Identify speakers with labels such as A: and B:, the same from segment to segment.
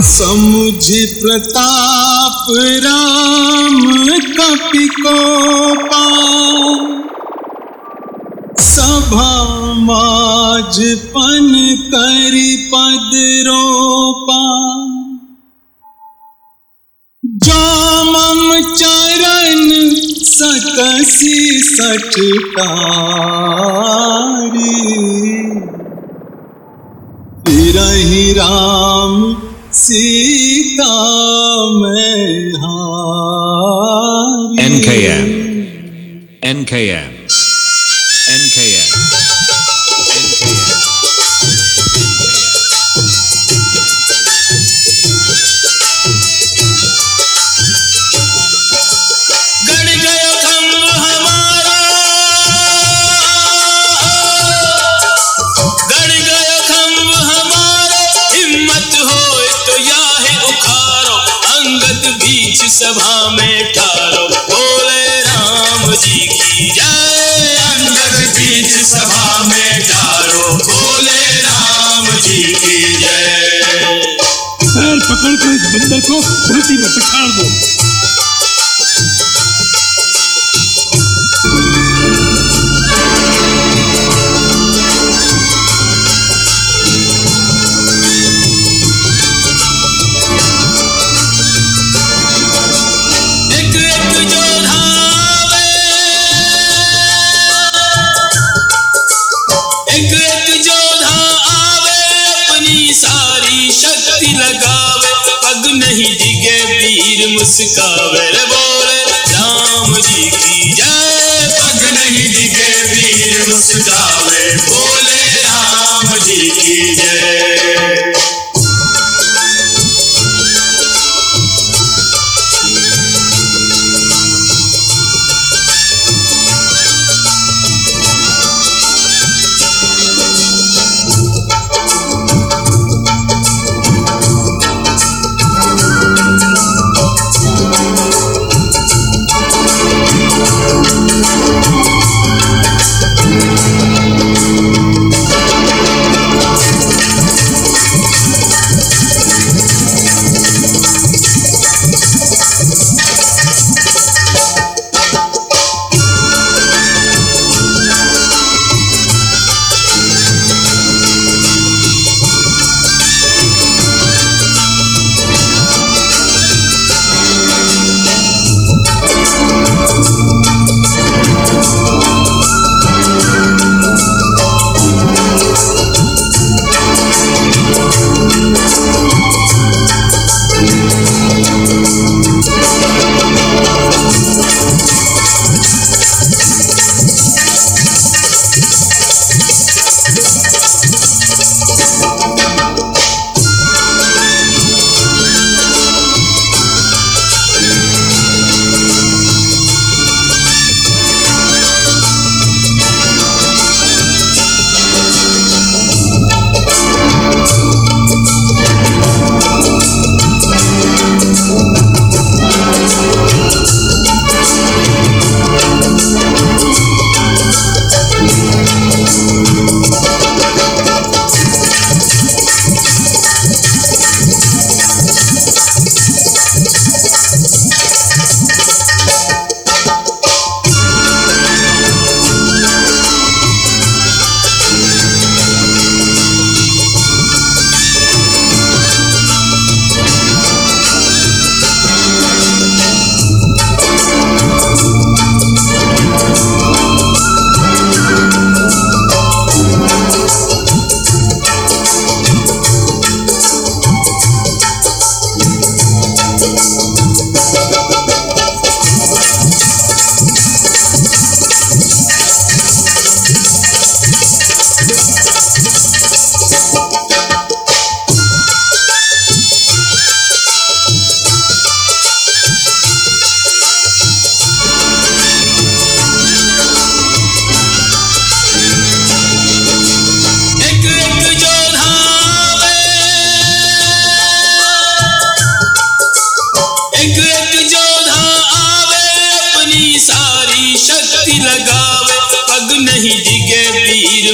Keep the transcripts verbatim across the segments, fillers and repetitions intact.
A: समुझ प्रताप राम कपि कोपा, सभा माज पन करि पद रोपा। जो मम चरण सकसी सठकारी, फिरहि राम सीता मैं हारी।
B: N K M N K M N K M N K M
A: गड़ गयो खम्भ हमारा, गड़ गयो खम्भ हमारा, हिम्मत होए तो याहे उखारो, अंगद बीच सभा में ठारो, बोले राम जी की जय। अंगद बीच सभा में ठारो, बोले राम जी की जय।
C: पैर पकड़ कर इस बंदर को धरती में पछाड़ दो।
A: एक एक योद्धा आवे, एक एक योद्धा आवे, अपनी सारी शक्ति लगावे, पग नहीं डिगे वीर मुस्कावे, रे बोले राम जी की जय। पग नहीं डिगे वीर मुस्कावे, बोले राम जी की जय।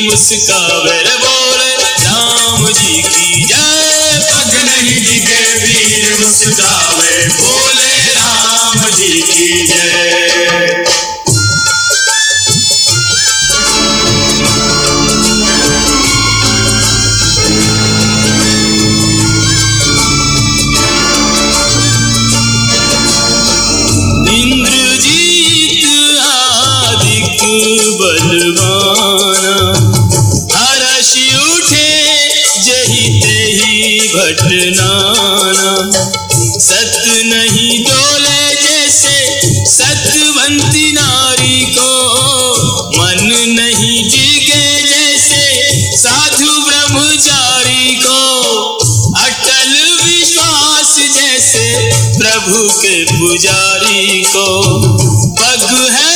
D: मुस्कावे रे बोले राम जी की जय। पग नहीं डिगे
A: जाना। सत नहीं डोले जैसे सतवंती नारी को, मन नहीं डिगे जैसे साधु ब्रह्मचारी को, अटल विश्वास जैसे प्रभु के पुजारी को। पग है